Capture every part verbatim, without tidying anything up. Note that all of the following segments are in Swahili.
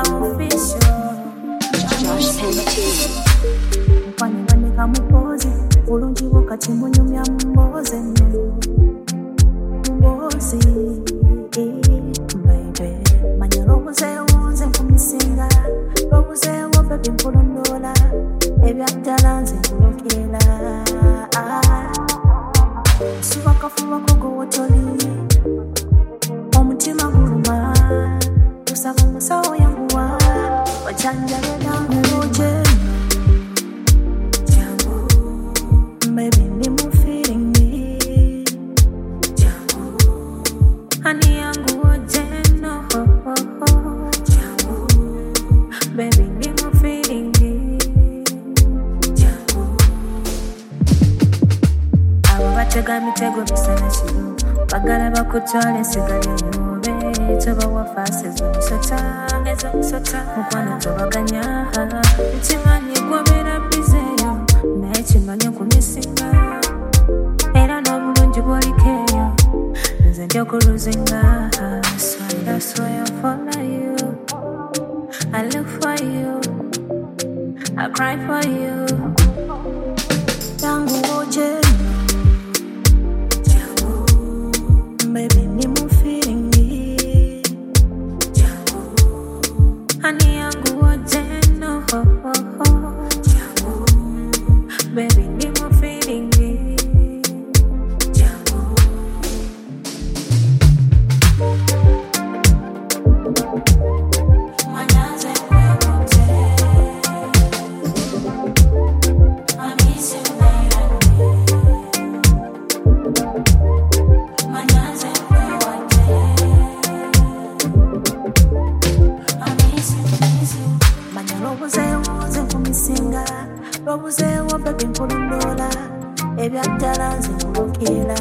official. Mkwani manika mupoze ulungi wakati munyumya mumboze mumboze baby manya lobuze wonze kumisinga lobuze wo baby mpulondola ebyadala nze kulokela suba kafuba kogo wotoli omutima guluma tusaba musawo yanguwa wachanja bedangu oje baby ndimu feeling me honey yangu oje no baby ndimu feeling me abo batega mitego bisana kiro bagala bakutwale sigale mube toba wafase zomusota ezosota mukwano tobaganya nkimanyi gwobera bizeyo naye kimanyi kumisinga era n'obulungi bwolikeeyo nze ndyokuluzinga that's why I follow you I look for you I cry for you tangu oje baby ndimu feeling me honey yangu oje no baby ndimu feeling me manyaze kwekote amisi manyaze kwekote amisi manya lobuze wonze kumisinga lobuze wo baby mpulondola ebyadala nze kulokela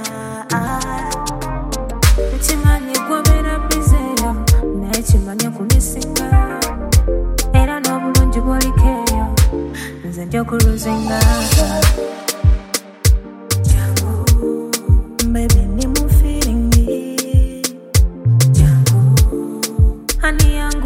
nkimanyi gwobera bizeyo naye kimanyi kumisinga era n'obulungi bwolikeeyo nze ndyokuluzinga baby ndimu feeling me honey yangu